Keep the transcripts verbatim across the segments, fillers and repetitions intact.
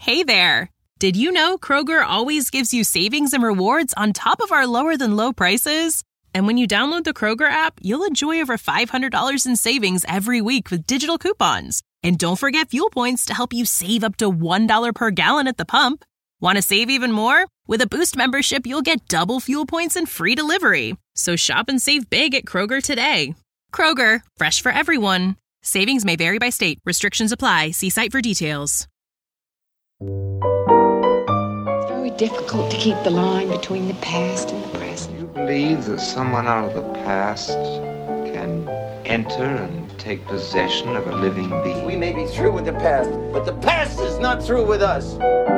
Hey there! Did you know Kroger always gives you savings and rewards on top of our lower-than-low prices? And when you download the Kroger app, you'll enjoy over five hundred dollars in savings every week with digital coupons. And don't forget fuel points to help you save up to one dollar per gallon at the pump. Want to save even more? With a Boost membership, you'll get double fuel points and free delivery. So shop and save big at Kroger today. Kroger, fresh for everyone. Savings may vary by state. Restrictions apply. See site for details. It's very difficult to keep the line between the past and the present. Do you believe that someone out of the past can enter and take possession of a living being? We may be through with the past, but the past is not through with us.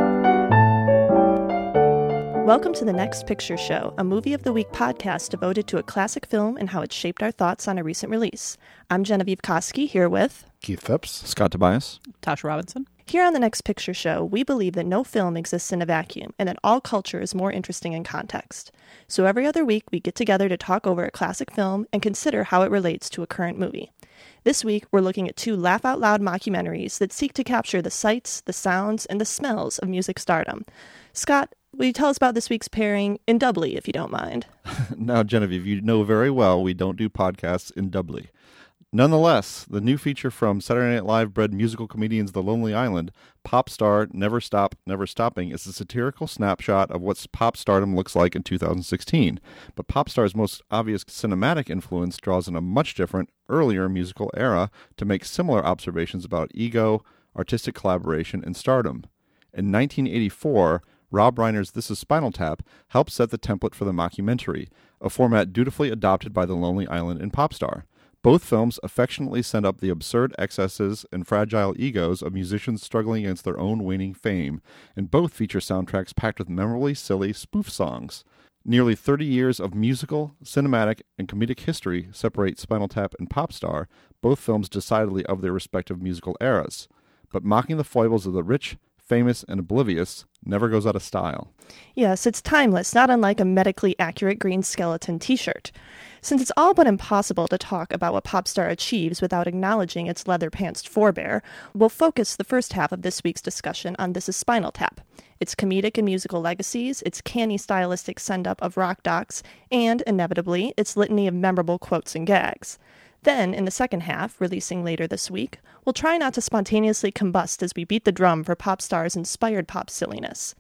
Welcome to The Next Picture Show, a Movie of the Week podcast devoted to a classic film and how it shaped our thoughts on a recent release. I'm Genevieve Koski, here with Keith Phipps, Scott Tobias, Tasha Robinson. Here on The Next Picture Show, we believe that no film exists in a vacuum and that all culture is more interesting in context. So every other week, we get together to talk over a classic film and consider how it relates to a current movie. This week, we're looking at two laugh-out-loud mockumentaries that seek to capture the sights, the sounds, and the smells of music stardom. Scott, will you tell us about this week's pairing in doubly, if you don't mind? Now, Genevieve, you know very well we don't do podcasts in doubly. Nonetheless, the new feature from Saturday Night Live bred musical comedians The Lonely Island, Pop Star Never Stop, Never Stopping, is a satirical snapshot of what pop stardom looks like in two thousand sixteen. But Pop Star's most obvious cinematic influence draws on a much different, earlier musical era to make similar observations about ego, artistic collaboration, and stardom. In nineteen eighty-four, Rob Reiner's This Is Spinal Tap helped set the template for the mockumentary, a format dutifully adopted by The Lonely Island and Pop Star. Both films affectionately send up the absurd excesses and fragile egos of musicians struggling against their own waning fame, and both feature soundtracks packed with memorably silly spoof songs. Nearly thirty years of musical, cinematic, and comedic history separate Spinal Tap and Pop Star, both films decidedly of their respective musical eras. But mocking the foibles of the rich, famous, and oblivious never goes out of style. Yes, it's timeless, not unlike a medically accurate green skeleton t-shirt. Since it's all but impossible to talk about what Pop Star achieves without acknowledging its leather-pantsed forebear, we'll focus the first half of this week's discussion on This Is Spinal Tap, its comedic and musical legacies, its canny stylistic send-up of rock docs, and, inevitably, its litany of memorable quotes and gags. Then, in the second half, releasing later this week, we'll try not to spontaneously combust as we beat the drum for Pop Star's inspired pop silliness.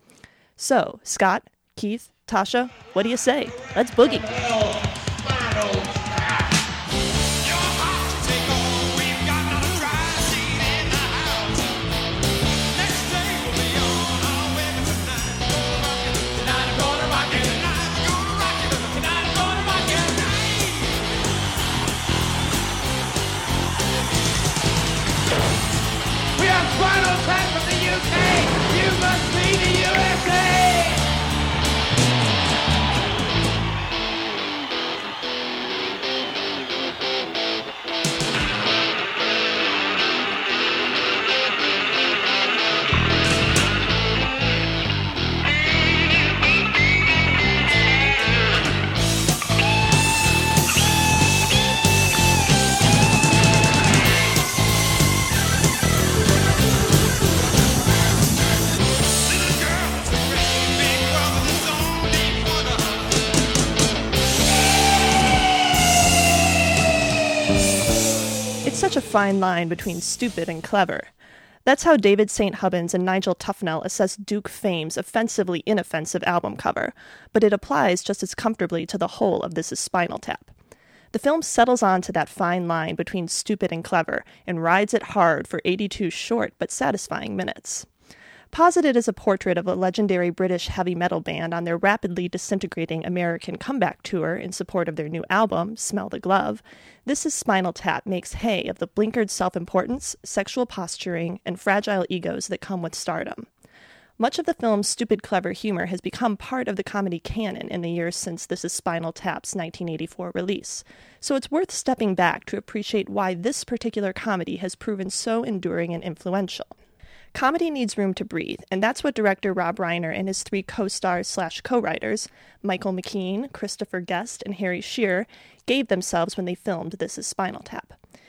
So, Scott, Keith, Tasha, what do you say? Let's boogie! Spinal Tap from the U K! You must be the U S A! Such a fine line between stupid and clever. That's how David Saint Hubbins and Nigel Tufnell assess Duke Fame's offensively inoffensive album cover, but it applies just as comfortably to the whole of This Is Spinal Tap. The film settles onto that fine line between stupid and clever and rides it hard for eighty-two short but satisfying minutes. Posited as a portrait of a legendary British heavy metal band on their rapidly disintegrating American comeback tour in support of their new album, Smell the Glove, This Is Spinal Tap makes hay of the blinkered self-importance, sexual posturing, and fragile egos that come with stardom. Much of the film's stupid clever humor has become part of the comedy canon in the years since This Is Spinal Tap's nineteen eighty-four release, so it's worth stepping back to appreciate why this particular comedy has proven so enduring and influential. Comedy needs room to breathe, and that's what director Rob Reiner and his three co-stars slash co-writers, Michael McKean, Christopher Guest, and Harry Shearer, gave themselves when they filmed This Is Spinal Tap.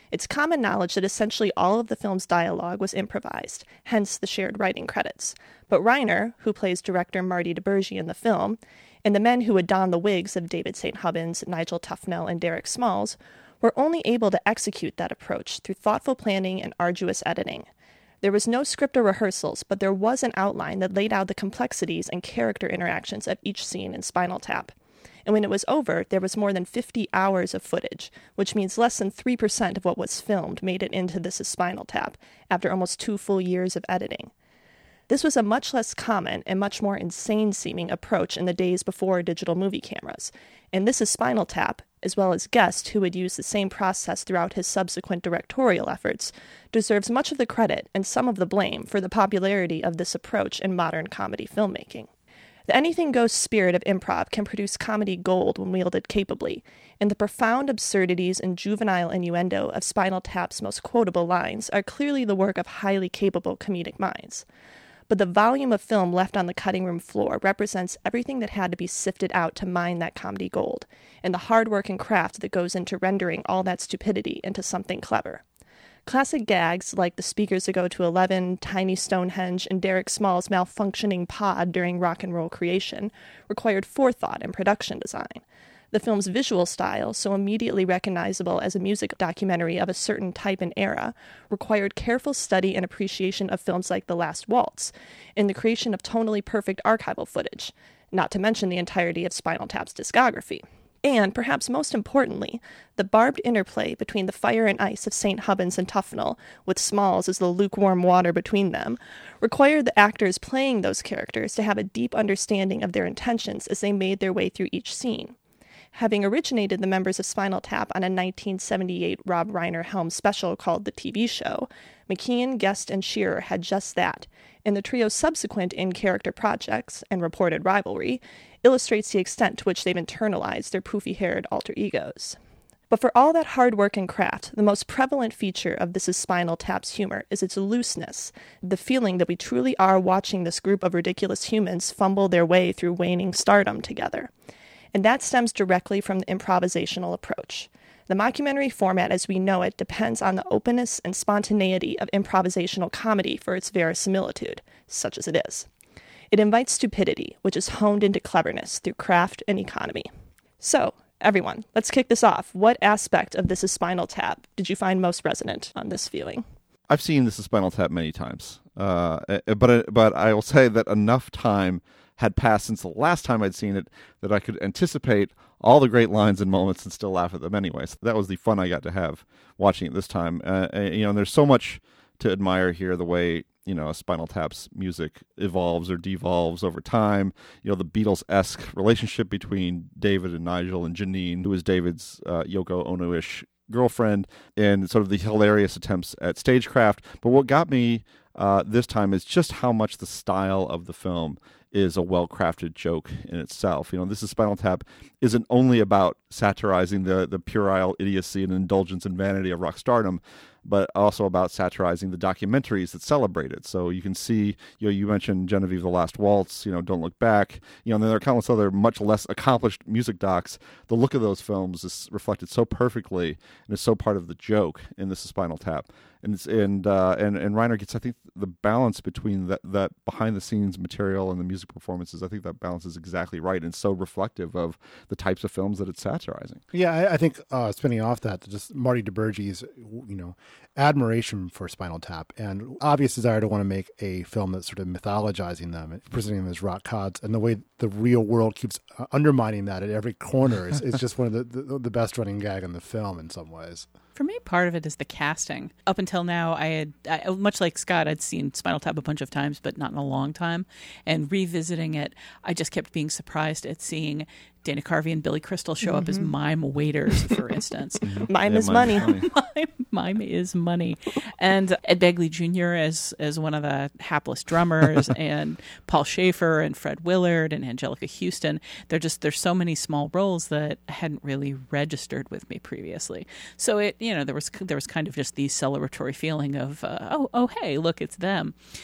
It's common knowledge that essentially all of the film's dialogue was improvised, hence the shared writing credits. But Reiner, who plays director Marty DiBergi in the film, and the men who would don the wigs of David Saint Hubbins, Nigel Tufnell, and Derek Smalls were only able to execute that approach through thoughtful planning and arduous editing. There was no script or rehearsals, but there was an outline that laid out the complexities and character interactions of each scene in Spinal Tap. And when it was over, there was more than fifty hours of footage, which means less than three percent of what was filmed made it into This Is Spinal Tap, after almost two full years of editing. This was a much less common and much more insane-seeming approach in the days before digital movie cameras, and This Is Spinal Tap, as well as Guest, who would use the same process throughout his subsequent directorial efforts, deserves much of the credit and some of the blame for the popularity of this approach in modern comedy filmmaking. The anything-goes spirit of improv can produce comedy gold when wielded capably, and the profound absurdities and juvenile innuendo of Spinal Tap's most quotable lines are clearly the work of highly capable comedic minds. But the volume of film left on the cutting room floor represents everything that had to be sifted out to mine that comedy gold, and the hard work and craft that goes into rendering all that stupidity into something clever. Classic gags like the speakers that go to eleven, Tiny Stonehenge, and Derek Small's malfunctioning pod during rock and roll creation required forethought and production design. The film's visual style, so immediately recognizable as a music documentary of a certain type and era, required careful study and appreciation of films like The Last Waltz, and the creation of tonally perfect archival footage, not to mention the entirety of Spinal Tap's discography. And, perhaps most importantly, the barbed interplay between the fire and ice of Saint Hubbins and Tufnell, with Smalls as the lukewarm water between them, required the actors playing those characters to have a deep understanding of their intentions as they made their way through each scene. Having originated the members of Spinal Tap on a nineteen seventy-eight Rob Reiner helmed special called The T V Show, McKean, Guest, and Shearer had just that, and the trio's subsequent in-character projects and reported rivalry illustrates the extent to which they've internalized their poofy-haired alter egos. But for all that hard work and craft, the most prevalent feature of This Is Spinal Tap's humor is its looseness, the feeling that we truly are watching this group of ridiculous humans fumble their way through waning stardom together. And that stems directly from the improvisational approach. The mockumentary format as we know it depends on the openness and spontaneity of improvisational comedy for its verisimilitude, such as it is. It invites stupidity, which is honed into cleverness through craft and economy. So, everyone, let's kick this off. What aspect of This Is Spinal Tap did you find most resonant on this viewing? I've seen This Is Spinal Tap many times, uh, but but I will say that enough time had passed since the last time I'd seen it that I could anticipate all the great lines and moments and still laugh at them anyway. So that was the fun I got to have watching it this time. Uh, you know, and there's so much to admire here, the way, you know, Spinal Tap's music evolves or devolves over time. You know, the Beatles-esque relationship between David and Nigel and Janine, who is David's uh, Yoko Ono-ish girlfriend, and sort of the hilarious attempts at stagecraft. But what got me uh, this time is just how much the style of the film is a well-crafted joke in itself. You know, This Is Spinal Tap isn't only about satirizing the, the puerile idiocy and indulgence and vanity of rock stardom, but also about satirizing the documentaries that celebrate it. So you can see, you know, you mentioned Genevieve, The Last Waltz, you know, Don't Look Back, you know, and then there are countless other much less accomplished music docs. The look of those films is reflected so perfectly and is so part of the joke in This Is Spinal Tap. And it's, and uh, and and Reiner gets, I think, the balance between that that behind the scenes material and the music performances. I think that balance is exactly right and so reflective of the types of films that it's satirizing. Yeah, I, I think uh, spinning off that, just Marty DiBergi's, you know, admiration for Spinal Tap and obvious desire to want to make a film that's sort of mythologizing them, presenting them as rock gods, and the way the real world keeps undermining that at every corner is, is just one of the, the the best running gag in the film in some ways. For me, part of it is the casting. Up until now, I had, I, much like Scott, I'd seen Spinal Tap a bunch of times, but not in a long time. And revisiting it, I just kept being surprised at seeing Dana Carvey and Billy Crystal show mm-hmm. up as mime waiters, for instance. Mime yeah, is money. money. mime, mime is money. And Ed Begley Junior as as one of the hapless drummers, and Paul Schaefer and Fred Willard and Angelica Houston. They're just, there's so many small roles that hadn't really registered with me previously. So it, you know, there was there was kind of just the celebratory feeling of, uh, oh, oh, hey, look, it's them.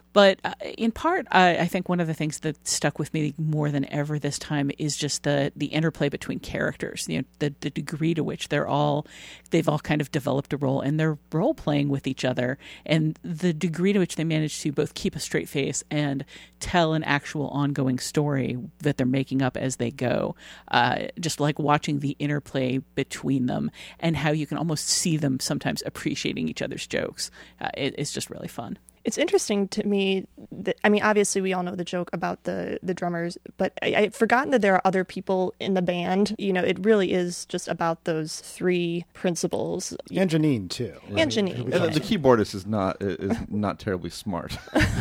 But uh, in part, I, I think one of the things that stuck with me more than ever this time is just the the interplay between characters. You know, the the degree to which they're all they've all kind of developed a role and they're role playing with each other, and the degree to which they manage to both keep a straight face and tell an actual ongoing story that they're making up as they go. Uh, just like watching the interplay between them and how you can almost see them sometimes appreciating each other's jokes. Uh, it, it's just really fun. It's interesting to me that, I mean, obviously we all know the joke about the, the drummers, but I, I'd forgotten that there are other people in the band. You know, it really is just about those three principals. And Janine, too. And Janine. Uh, the keyboardist is not is not terribly smart.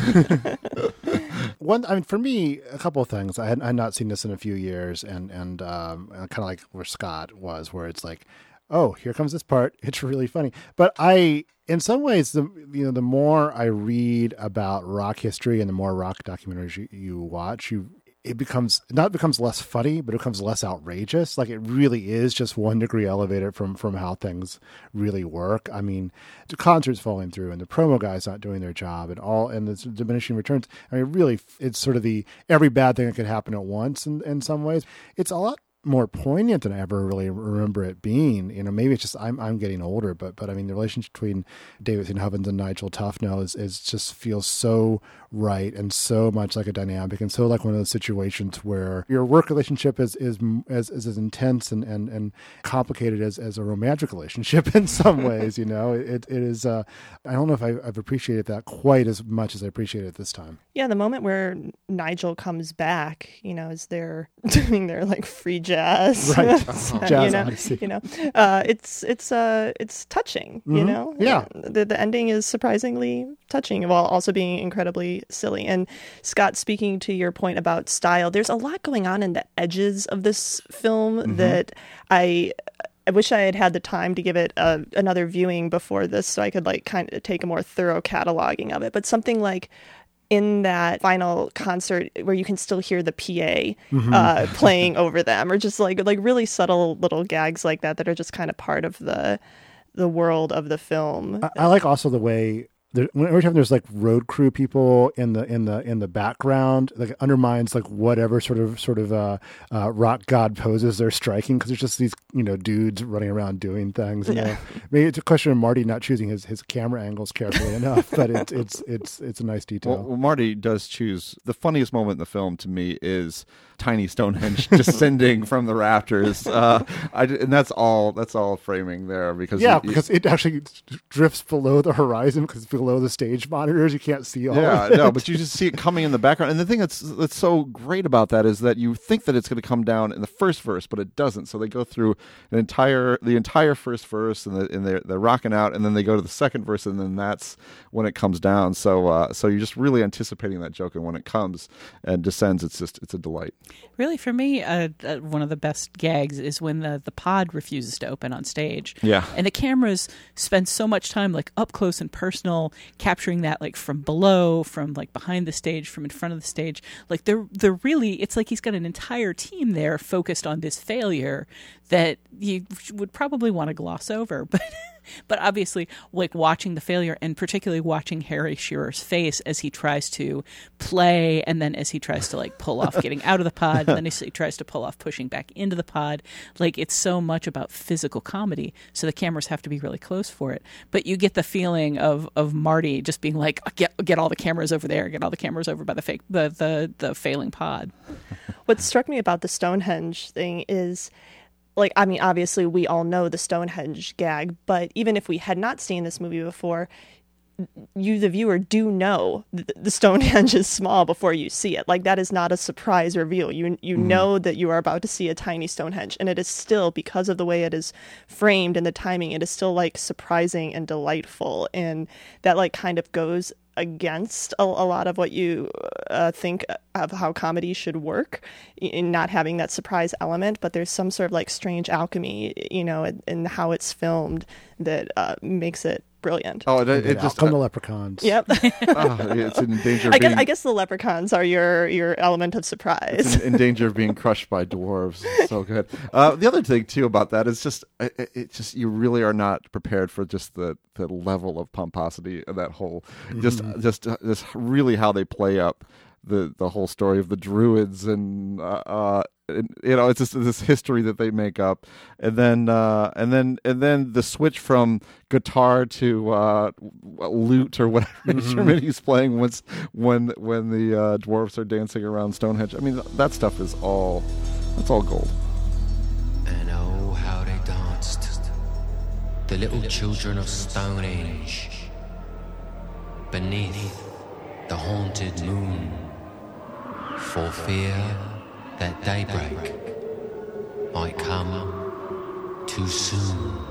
One, I mean, for me, a couple of things. I had, I had not seen this in a few years, and, and um, kind of like where Scott was, where it's like, oh, here comes this part. It's really funny. But I... In some ways, the you know the more I read about rock history and the more rock documentaries you, you watch, you it becomes not becomes less funny, but it becomes less outrageous. Like it really is just one degree elevated from from how things really work. I mean, the concerts falling through and the promo guys not doing their job and all and the diminishing returns. I mean, really, it's sort of the every bad thing that could happen at once. In in some ways, it's a lot more poignant than I ever really remember it being. You know, maybe it's just I'm I'm getting older, but but I mean the relationship between David Saint Hubbins and Nigel Tufnell is is just feels so right and so much like a dynamic and so like one of those situations where your work relationship is is as is as intense and, and, and complicated as, as a romantic relationship in some ways. You know, it it is. Uh, I don't know if I've, I've appreciated that quite as much as I appreciate it this time. Yeah, the moment where Nigel comes back, you know, as they're doing their like free jazz, right? and, Jazz you know, Odyssey. you know, uh, it's it's uh it's touching. Mm-hmm. You know, yeah. The the ending is surprisingly touching while also being incredibly silly. And Scott, speaking to your point about style, there's a lot going on in the edges of this film mm-hmm. that I. I wish I had had the time to give it a, another viewing before this so I could like kind of take a more thorough cataloging of it. But something like in that final concert where you can still hear the P A mm-hmm. uh, playing over them, or just like like really subtle little gags like that that are just kind of part of the the world of the film. I, I like also the way there, every time there's like road crew people in the in the in the background, like it undermines like whatever sort of sort of uh, uh, rock god poses they're striking, because there's just these you know dudes running around doing things. You know? Yeah. Maybe it's a question of Marty not choosing his, his camera angles carefully enough, but it's it's it's it's a nice detail. Well, well, Marty does choose. The funniest moment in the film to me is tiny Stonehenge descending from the rafters, uh, I, and that's all. That's all framing there because yeah, you, because it actually drifts below the horizon because below the stage monitors you can't see all. Yeah, of it. no, but you just see it coming in the background. And the thing that's that's so great about that is that you think that it's going to come down in the first verse, but it doesn't. So they go through an entire the entire first verse, and, the, and they're they're rocking out, and then they go to the second verse, and then that's when it comes down. So uh, so you're just really anticipating that joke, and when it comes and descends, it's just it's a delight. Really, for me, uh, uh, one of the best gags is when the, the pod refuses to open on stage. Yeah. And the cameras spend so much time like up close and personal, capturing that like from below, from like behind the stage, from in front of the stage. Like they're they're really, it's like he's got an entire team there focused on this failure that you would probably want to gloss over. But but obviously, like watching the failure, and particularly watching Harry Shearer's face as he tries to play, and then as he tries to like pull off getting out of the pod, and then as he tries to pull off pushing back into the pod. Like it's so much about physical comedy, so the cameras have to be really close for it. But you get the feeling of of Marty just being like, get get all the cameras over there, get all the cameras over by the fake the the, the failing pod. What struck me about the Stonehenge thing is, like, I mean, obviously we all know the Stonehenge gag, but even if we had not seen this movie before, you, the viewer, do know th- the Stonehenge is small before you see it. Like, that is not a surprise reveal. You you mm. know that you are about to see a tiny Stonehenge, and it is still, because of the way it is framed and the timing, it is still, like, surprising and delightful, and that, like, kind of goes against a, a lot of what you uh, think of how comedy should work, in not having that surprise element. But there's some sort of like strange alchemy, you know, in, in how it's filmed that uh, makes it brilliant. Oh, it, And then it out just come the leprechauns. Yep. oh, it's in danger of I being guess I guess the leprechauns are your your element of surprise. in, in danger of being crushed by dwarves. So good. Uh, the other thing too about that is just it, it just you really are not prepared for just the, the level of pomposity of that whole just just uh, just really how they play up the the whole story of the druids and uh, uh and, you know, it's just this history that they make up, and then uh, and then and then the switch from guitar to uh, lute or whatever Mm-hmm. instrument he's playing once when when the uh, dwarves are dancing around Stonehenge. I mean, that stuff is all that's all gold. And oh, how they danced, the little children of Stonehenge, beneath the haunted moon, for fear that daybreak might come too soon.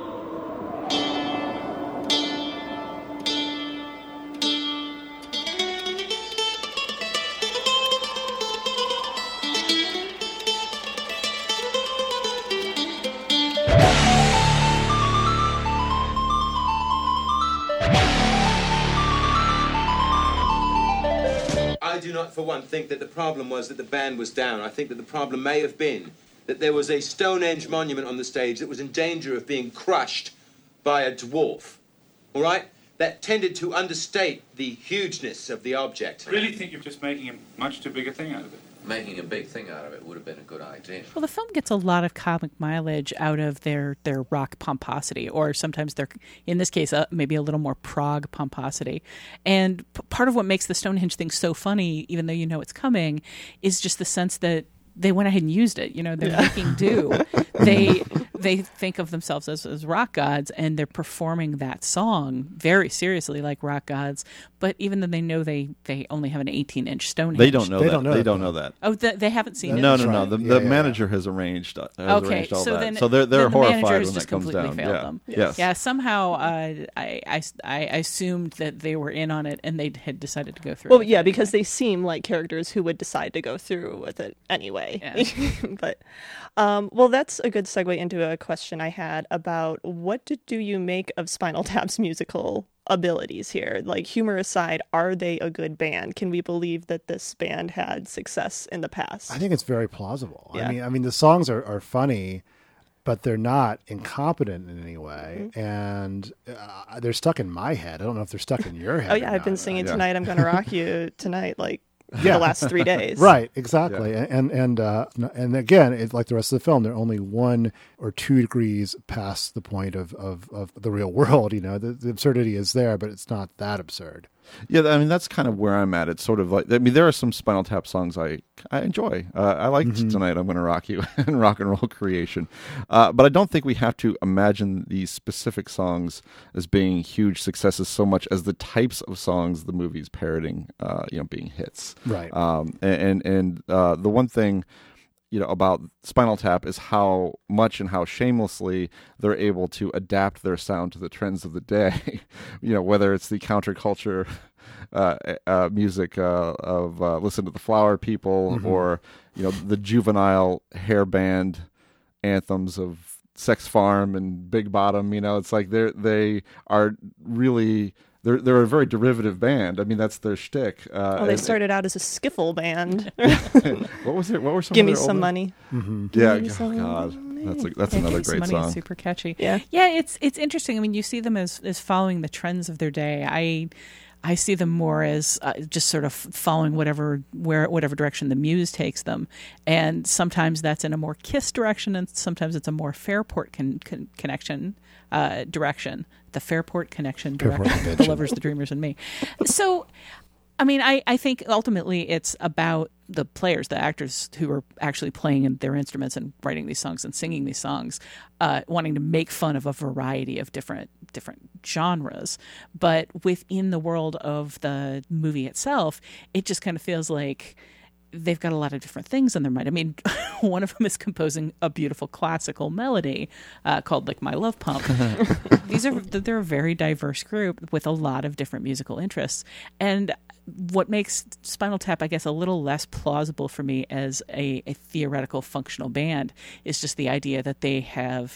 I do not, for one, think that the problem was that the band was down. I think that the problem may have been that there was a Stonehenge monument on the stage that was in danger of being crushed by a dwarf. All right? That tended to understate the hugeness of the object. I really think you're just making a much too big a thing out of it. Making a big thing out of it would have been a good idea. Well, the film gets a lot of comic mileage out of their, their rock pomposity, or sometimes their, in this case, uh, maybe a little more prog pomposity. And p- part of what makes the Stonehenge thing so funny, even though you know it's coming, is just the sense that they went ahead and used it. You know, they're Yeah. making do. They they think of themselves as, as rock gods, and they're performing that song very seriously like rock gods. But even though they know they, they only have an eighteen inch Stonehenge. They don't know They that. don't know they that. don't know that. Oh, th- they haven't seen it? No, no, That's no. right. The, Yeah, the yeah, manager has arranged. Uh, has Okay, arranged all so that. then so they're they're then the horrified manager has when just that comes completely down. failed Yeah. them. Yes. Yeah, somehow uh, I, I, I assumed that they were in on it and they had decided to go through Well, with yeah, it because anyway. they seem like characters who would decide to go through with it anyway. Yeah. but, um, well, that's a good segue into a question I had about what did, do you make of Spinal Tap's musical abilities here? Like, humor aside, are they a good band? Can we believe that this band had success in the past? I think it's very plausible. Yeah. I mean, I mean, the songs are, are funny, but they're not incompetent in any way, Mm-hmm. and uh, they're stuck in my head. I don't know if they're stuck in your head. Oh or yeah, I've been not. singing Yeah. Tonight I'm Gonna Rock You Tonight, like, Yeah. the last three days. Right, exactly, and and uh, and again, it's like the rest of the film. They're only one or two degrees past the point of, of, of the real world. You know, the, the absurdity is there, but it's not that absurd. Yeah, I mean that's kind of where I'm at. It's sort of like I mean there are some Spinal Tap songs I I enjoy. Uh, I liked Mm-hmm. Tonight I'm Gonna Rock You and Rock and Roll Creation, uh, but I don't think we have to imagine these specific songs as being huge successes so much as the types of songs the movie's parroting, uh, you know, being hits. Right. Um, and and uh, the one thing, you know, about Spinal Tap is how much and how shamelessly they're able to adapt their sound to the trends of the day. You know, whether it's the counterculture uh, uh, music uh, of uh, Listen to the Flower People, Mm-hmm. or you know, the juvenile hair band anthems of Sex Farm and Big Bottom. You know, it's like they they are really. They're they're a very derivative band. I mean, that's their shtick. Uh, Well, they and- started out as a skiffle band. What was it? What were some? Give of me their some older- money. Yeah, Give me oh, some God, that's a, that's Yeah, another Give Me Some great Money is song. super catchy. Yeah. yeah. It's it's interesting. I mean, you see them as as following the trends of their day. I I see them more as uh, just sort of following whatever where whatever direction the muse takes them, and sometimes that's in a more Kiss direction, and sometimes it's a more Fairport con- con- connection uh, direction. The Fairport connection Fairport direction. The Convention. Lovers, the Dreamers, and Me. So. I mean, I, I think ultimately it's about the players, the actors who are actually playing their instruments and writing these songs and singing these songs, uh, wanting to make fun of a variety of different different genres. But within the world of the movie itself, it just kind of feels like they've got a lot of different things on their mind. I mean, one of them is composing a beautiful classical melody uh, called like My Love Pump. These are they're a very diverse group with a lot of different musical interests. And what makes Spinal Tap, I guess, a little less plausible for me as a, a theoretical functional band is just the idea that they have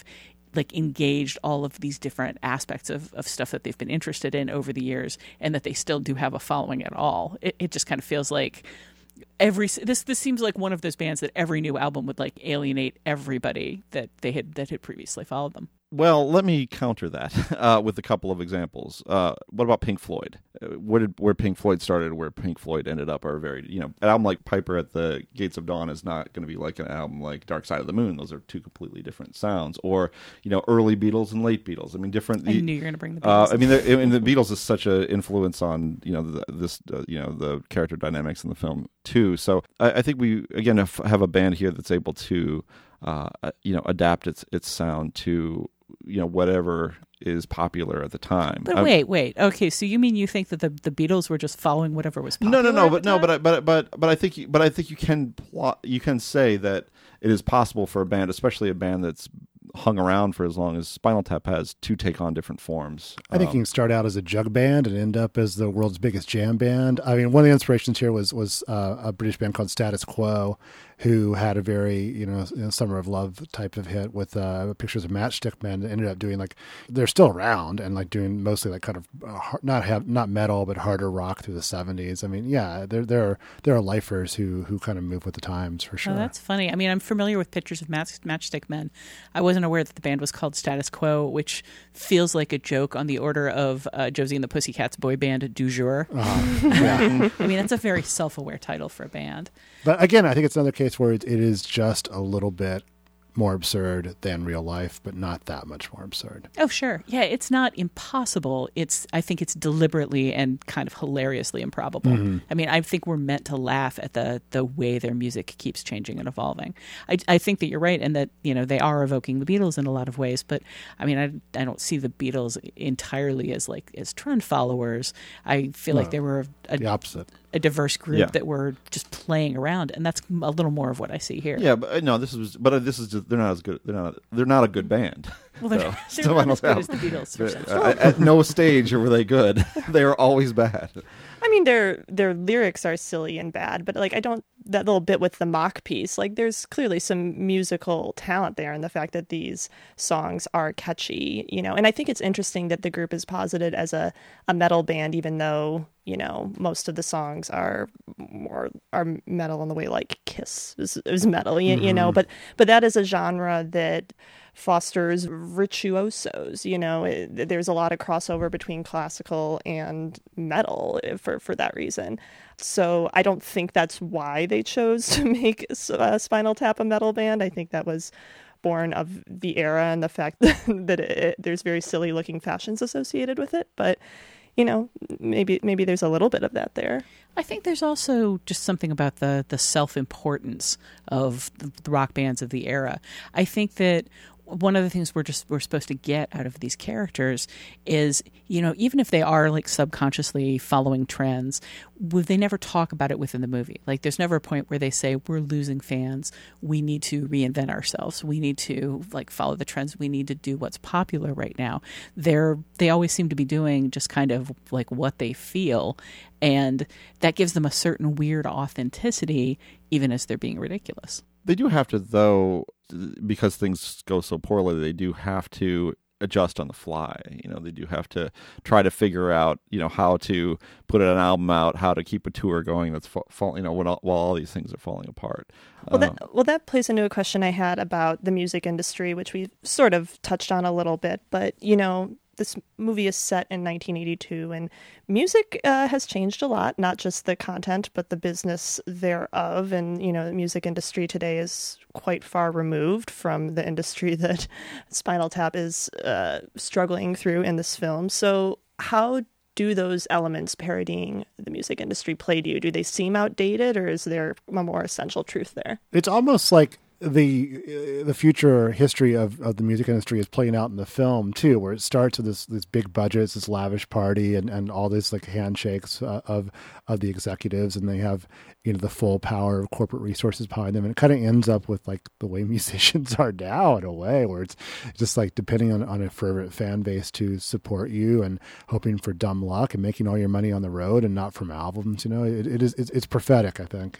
like engaged all of these different aspects of, of stuff that they've been interested in over the years, and that they still do have a following at all. It, it just kind of feels like every this this seems like one of those bands that every new album would like alienate everybody that they had that had previously followed them. Well, let me counter that uh, with a couple of examples. Uh, what about Pink Floyd? Uh, where did where Pink Floyd started, where Pink Floyd ended up, are very, you know, an album like Piper at the Gates of Dawn is not going to be like an album like Dark Side of the Moon. Those are two completely different sounds. Or, you know, early Beatles and late Beatles. I mean, different. I the, knew you were going to bring the Beatles. Uh, I mean, the, I mean, the Beatles is such an influence on, you know, the, this, uh, you know, the character dynamics in the film too. So I, I think we again have, have a band here that's able to, uh, you know, adapt its its sound to, you know, whatever is popular at the time. But I, wait, wait. Okay, so you mean you think that the, the Beatles were just following whatever was popular? No, no, no. But no, no, but I, but but but I think you, but I think you can plot. You can say that it is possible for a band, especially a band that's hung around for as long as Spinal Tap has, to take on different forms. I think um, you can start out as a jug band and end up as the world's biggest jam band. I mean, one of the inspirations here was was uh, a British band called Status Quo, who had a very, you know, Summer of Love type of hit with uh, pictures of Matchstick Men that ended up doing like, they're still around and like doing mostly like kind of uh, not have not metal, but harder rock through the seventies. I mean, yeah, there there are there are lifers who who kind of move with the times for sure. Oh, that's funny. I mean, I'm familiar with pictures of Match, Matchstick Men. I wasn't aware that the band was called Status Quo, which feels like a joke on the order of uh, Josie and the Pussycats boy band Du Jour. Uh-huh. Yeah. I mean, that's a very self-aware title for a band. But again, I think it's another case where it, it is just a little bit more absurd than real life, but not that much more absurd. Oh, sure. Yeah, it's not impossible. It's I think it's deliberately and kind of hilariously improbable. Mm-hmm. I mean, I think we're meant to laugh at the the way their music keeps changing and evolving. I, I think that you're right, and that, you know, they are evoking the Beatles in a lot of ways. But I mean, I I don't see the Beatles entirely as like as trend followers. I feel No, like they were a, the opposite. a diverse group Yeah. that were just playing around, and that's a little more of what I see here. Yeah, but uh, no, this is, but uh, this is just, they're not as good. They're not. They're not a good band. Well, they're, So, they're still not I as don't good as have- the Beatles. for But, sure. uh, at no stage were they good. They were always bad. I mean, their their lyrics are silly and bad, but like I don't that little bit with the mock piece. Like, there's clearly some musical talent there, and the fact that these songs are catchy, you know. And I think it's interesting that the group is posited as a, a metal band, even though, you know, most of the songs are more are metal in the way like Kiss is, is metal, you, you know. Mhm. But but that is a genre that fosters virtuosos, you know. It, there's a lot of crossover between classical and metal for, for that reason. So I don't think that's why they chose to make uh, Spinal Tap a metal band. I think that was born of the era and the fact that, that it, there's very silly looking fashions associated with it. But, you know, maybe maybe there's a little bit of that there. I think there's also just something about the the self-importance of the, the rock bands of the era. I think that one of the things we're just we're supposed to get out of these characters is, you know, even if they are like subconsciously following trends, they never talk about it within the movie. Like, there's never a point where they say, we're losing fans, we need to reinvent ourselves, we need to like follow the trends, we need to do what's popular right now. They're they always seem to be doing just kind of like what they feel, and that gives them a certain weird authenticity even as they're being ridiculous. They do have to, though, because things go so poorly, they do have to adjust on the fly. You know, they do have to try to figure out, you know, how to put an album out, how to keep a tour going that's, fall, you know, when all, while all these things are falling apart. Well, Uh, that well that plays into a question I had about the music industry, which we sort of touched on a little bit. But, you know, this movie is set in nineteen eighty-two, and music uh, has changed a lot, not just the content, but the business thereof. And, you know, the music industry today is quite far removed from the industry that Spinal Tap is uh, struggling through in this film. So how do those elements parodying the music industry play to you? Do they seem outdated, or is there a more essential truth there? It's almost like the uh, the future history of, of the music industry is playing out in the film too, where it starts with this this big budgets, this lavish party, and, and all this like handshakes uh, of of the executives, and they have, you know, the full power of corporate resources behind them, and it kind of ends up with like the way musicians are now in a way, where it's just like depending on, on a fervent fan base to support you and hoping for dumb luck and making all your money on the road and not from albums. You know, it, it is it's, it's prophetic, I think.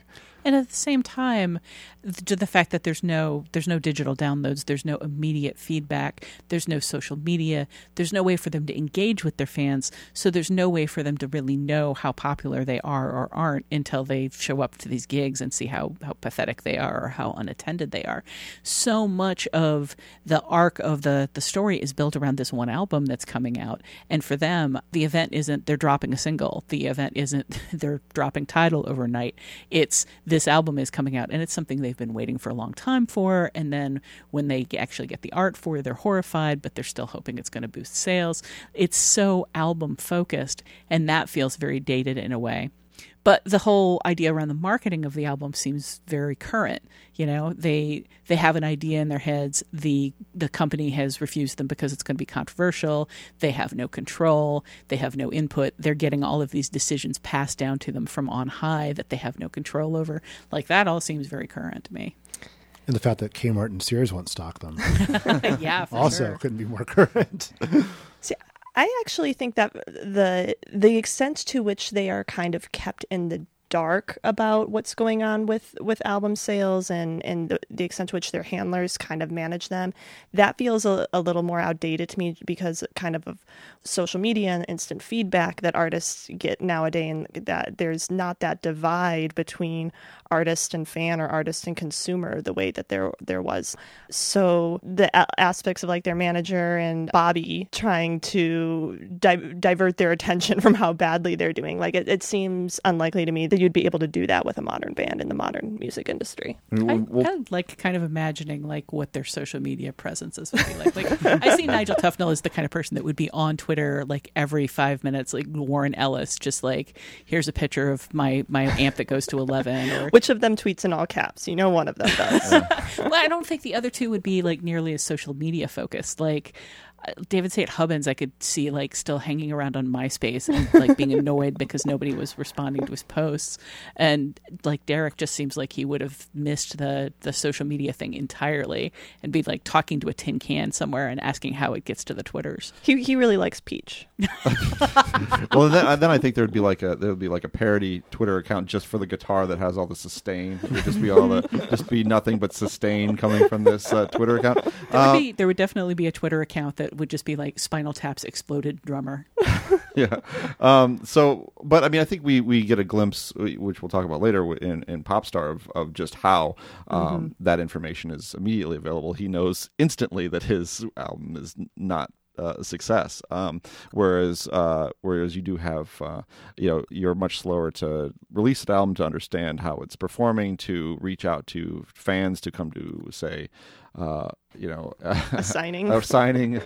And at the same time, to the fact that there's no there's no digital downloads, there's no immediate feedback, there's no social media, there's no way for them to engage with their fans, so there's no way for them to really know how popular they are or aren't until they show up to these gigs and see how, how pathetic they are or how unattended they are. So much of the arc of the, the story is built around this one album that's coming out. And for them, the event isn't they're dropping a single. The event isn't they're dropping Tidal overnight. It's this album is coming out, and it's something they've been waiting for a long time for. And then when they actually get the art for it, they're horrified, but they're still hoping it's going to boost sales. It's so album focused, and that feels very dated in a way. But the whole idea around the marketing of the album seems very current. You know, they they have an idea in their heads. The the company has refused them because it's going to be controversial. They have no control. They have no input. They're getting all of these decisions passed down to them from on high that they have no control over. Like, that all seems very current to me. And the fact that Kmart and Sears won't stock them. Yeah, for also sure. couldn't be more current. See, I actually think that the the extent to which they are kind of kept in the dark about what's going on with, with album sales and, and the, the extent to which their handlers kind of manage them, that feels a, a little more outdated to me because kind of of social media and instant feedback that artists get nowadays, and that there's not that divide between artist and fan or artist and consumer the way that there there was. So the a- aspects of like their manager and Bobby trying to di- divert their attention from how badly they're doing, like it, it seems unlikely to me that you'd be able to do that with a modern band in the modern music industry. I, I like kind of imagining like what their social media presences would be like. Like I see Nigel Tufnell as the kind of person that would be on Twitter like every five minutes, like Warren Ellis, just like, here's a picture of my my amp that goes to eleven. Or which of them tweets in all caps? You know, one of them does. Well, I don't think the other two would be like nearly as social media focused. Like David Saint Hubbins, I could see like still hanging around on MySpace and like being annoyed because nobody was responding to his posts. And like Derek just seems like he would have missed the the social media thing entirely and be like talking to a tin can somewhere and asking how it gets to the Twitters. He he really likes Peach. Well, then, then I think there would be like a there would be like a parody Twitter account just for the guitar that has all the sustain. It would just be all the just be nothing but sustain coming from this uh, Twitter account. There Uh, would be there would definitely be a Twitter account that would just be like Spinal Tap's exploded drummer. Yeah. Um, so, but I mean, I think we, we get a glimpse, which we'll talk about later in, in Popstar, of, of just how um, mm-hmm. that information is immediately available. He knows instantly that his album is not uh, a success. Um, whereas, uh, whereas you do have, uh, you know, you're much slower to release an album to understand how it's performing, to reach out to fans, to come to say, uh, you know, a signing, a signing,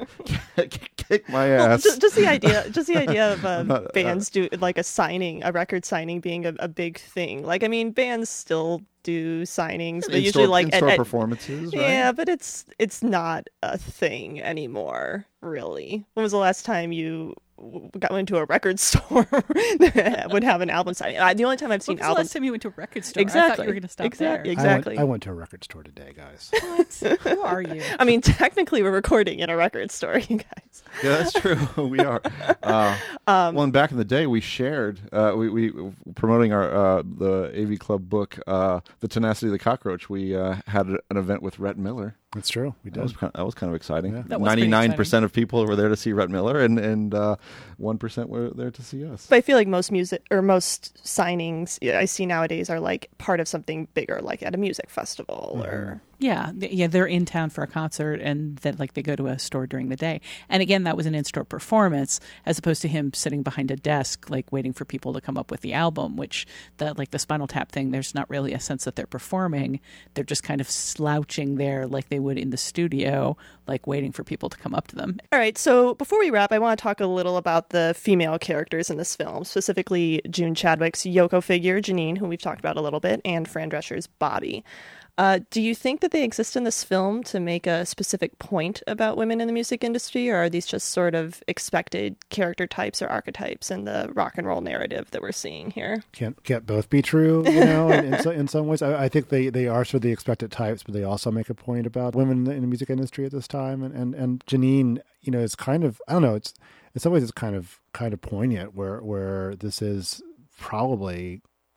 kick my ass. Well, just, just the idea, just the idea of um, Not, bands uh, do like a signing, a record signing being a, a big thing. Like, I mean, bands still do signings, but usually like in-store at, at, performances, right? Yeah, but it's it's not a thing anymore, really. When was the last time you got into a record store that would have an album signing? I, the only time I've seen when was albums. the last time you went to a record store? Exactly. I thought you were going to stop exactly. there. Exactly. I went, I went to a record store today, guys. What? Who are you? I mean, technically, we're recording in a record store, you guys. Yeah, that's true. We are. Uh, um, well, and back in the day, we shared. Uh, we, we promoting our uh, the A V Club book, uh, "The Tenacity of the Cockroach." We uh, had an event with Rhett Miller. That's true. We did. That was kind of, that was kind of exciting. Yeah. Ninety-nine percent of people were there to see Rhett Miller, and and uh, one percent were there to see us. But I feel like most music or most signings I see nowadays are like part of something bigger, like at a music festival mm-hmm. or. Yeah, yeah, they're in town for a concert, and then like they go to a store during the day. And again, that was an in-store performance, as opposed to him sitting behind a desk, like waiting for people to come up with the album. Which the like the Spinal Tap thing, there's not really a sense that they're performing. They're just kind of slouching there, like they would in the studio, like waiting for people to come up to them. All right, so before we wrap, I want to talk a little about the female characters in this film, specifically June Chadwick's Yoko figure, Janine, who we've talked about a little bit, and Fran Drescher's Bobby. Uh, do you think that they exist in this film to make a specific point about women in the music industry, or are these just sort of expected character types or archetypes in the rock and roll narrative that we're seeing here? Can't can't both be true, you know, in, in, so, in some ways. I, I think they, they are sort of the expected types, but they also make a point about women in the music industry at this time. And, and, and Janine, you know, is kind of, I don't know, it's in some ways it's kind of kind of poignant where, where this is probably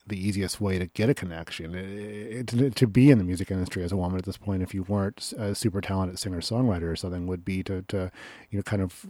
the easiest way to get a connection. It, it, to be in the music industry as a woman at this point, if you weren't a super talented singer-songwriter or something, would be to, to you know, kind of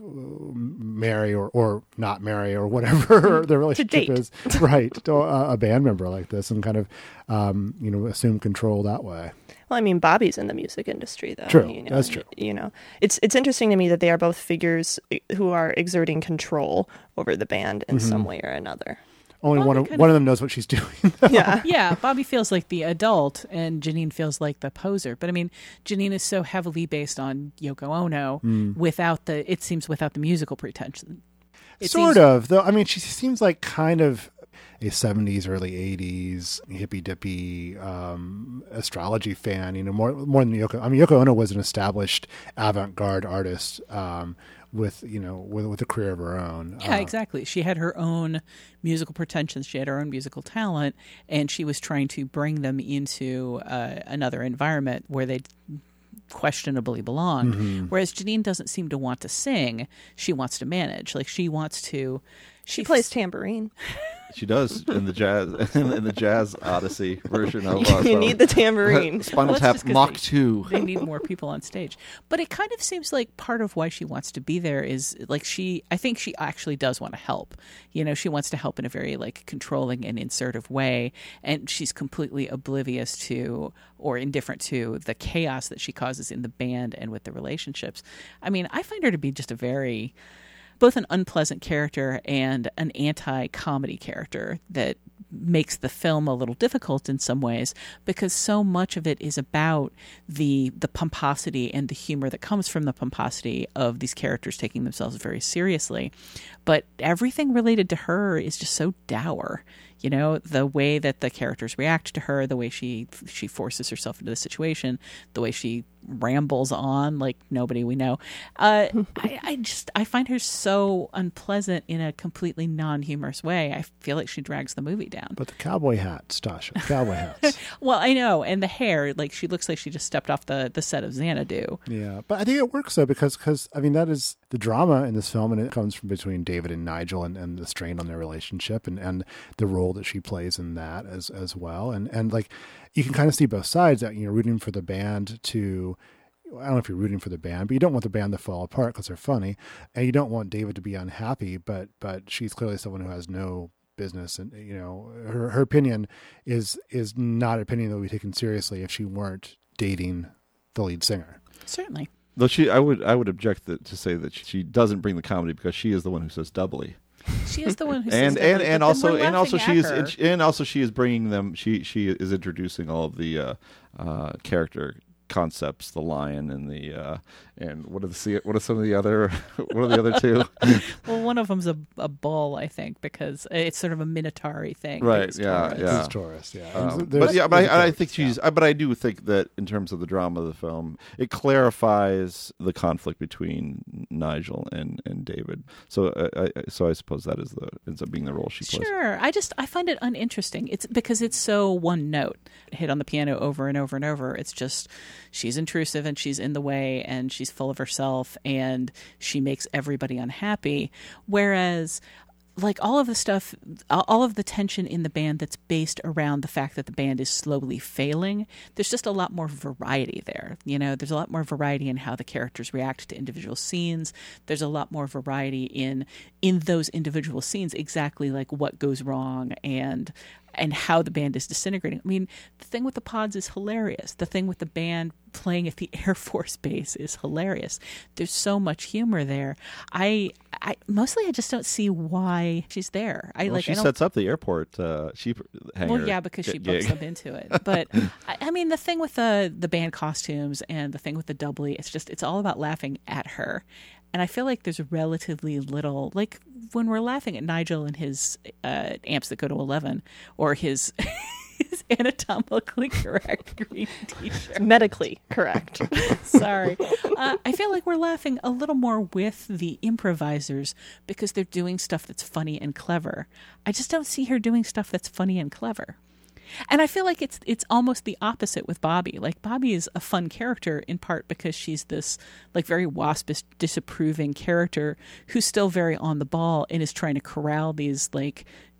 marry or, or not marry or whatever the relationship is, right, to a, a band member like this and kind of, um, you know, assume control that way. Well, I mean, Bobby's in the music industry, though. True, you know, that's true. You know, it's it's interesting to me that they are both figures who are exerting control over the band in Mm-hmm. some way or another. Only Bobby one of, kind one of- of them knows what she's doing. Yeah. Yeah, Bobby feels like the adult and Janine feels like the poser. But I mean, Janine is so heavily based on Yoko Ono Mm. without the, it seems, without the musical pretension. It sort seems- of, though. I mean, she seems like kind of a seventies, early eighties hippy dippy um, astrology fan. You know, more more than Yoko. I mean, Yoko Ono was an established avant garde artist um, with you know with with a career of her own. Yeah, Uh, exactly. She had her own musical pretensions. She had her own musical talent, and she was trying to bring them into uh, another environment where they questionably belong. Mhm. Whereas Janine doesn't seem to want to sing; she wants to manage. Like she wants to. She plays tambourine. She does in the jazz in the jazz Odyssey version of. Uh, You need the tambourine. Spinal Well, it's Tap just 'cause Mach they- two. They need more people on stage. But it kind of seems like part of why she wants to be there is like she, I think she actually does want to help. You know, she wants to help in a very like controlling and insertive way. And she's completely oblivious to or indifferent to the chaos that she causes in the band and with the relationships. I mean, I find her to be just a very, both an unpleasant character and an anti-comedy character that makes the film a little difficult in some ways because so much of it is about the the pomposity and the humor that comes from the pomposity of these characters taking themselves very seriously. But everything related to her is just so dour. You know, the way that the characters react to her, the way she she forces herself into the situation, the way she rambles on like nobody we know. Uh, I, I just I find her so unpleasant in a completely non-humorous way. I feel like she drags the movie down. But the cowboy hats, Tasha, cowboy hats. Well, I know, and the hair, like she looks like she just stepped off the, the set of Xanadu. Yeah, but I think it works though because because I mean that is the drama in this film, and it comes from between David and Nigel, and, and the strain on their relationship, and, and the role that she plays in that as as well, and and like you can kind of see both sides. That you're rooting for the band to. I don't know if you're rooting for the band, but you don't want the band to fall apart because they're funny, and you don't want David to be unhappy. But but she's clearly someone who has no business, and you know her her opinion is is not an opinion that would be taken seriously if she weren't dating the lead singer. Certainly. Though she, I would, I would object that, to say that she doesn't bring the comedy because she is the one who says doubly. She is the one who and says and that, and but then also we're and also laughing she at is her. and also she is bringing them. She she is introducing all of the uh, uh, character concepts, the lion and the uh, and what are the what are some of the other what are the other two? Well, one of them's a, a bull, I think, because it's sort of a minotaur thing. Right? It's Yeah, Taurus. yeah. It's Taurus, yeah. Um, There's- but yeah, but there's I, I Taurus, think she's. I, but I do think that in terms of the drama of the film, it clarifies the conflict between Nigel and, and David. So uh, I, so I suppose that is the ends up being the role she plays. Sure. I just I find it uninteresting. It's because it's so one note. Hit on the piano over and over and over. It's just she's intrusive and she's in the way and she's full of herself and she makes everybody unhappy. Whereas like all of the stuff, all of the tension in the band that's based around the fact that the band is slowly failing, there's just a lot more variety there. You know, there's a lot more variety in how the characters react to individual scenes. There's a lot more variety in in those individual scenes, exactly like what goes wrong and and how the band is disintegrating. I mean, the thing with the pods is hilarious. The thing with the band playing at the Air Force Base is hilarious. There's so much humor there. I, I mostly I just don't see why she's there. I Well, like. she I don't, sets up the airport uh, sheep hangar. well, yeah, because she gig. books them into it. But I, I mean, the thing with the the band costumes and the thing with the doubly, it's just it's all about laughing at her. And I feel like there's relatively little, like when we're laughing at Nigel and his uh, amps that go to eleven, or his his anatomically correct green t-shirt. Medically correct. Sorry. Uh, I feel like we're laughing a little more with the improvisers because they're doing stuff that's funny and clever. I just don't see her doing stuff that's funny and clever. And I feel like it's it's almost the opposite with Bobby. Like Bobby is a fun character in part because she's this like very waspish, disapproving character who's still very on the ball and is trying to corral these like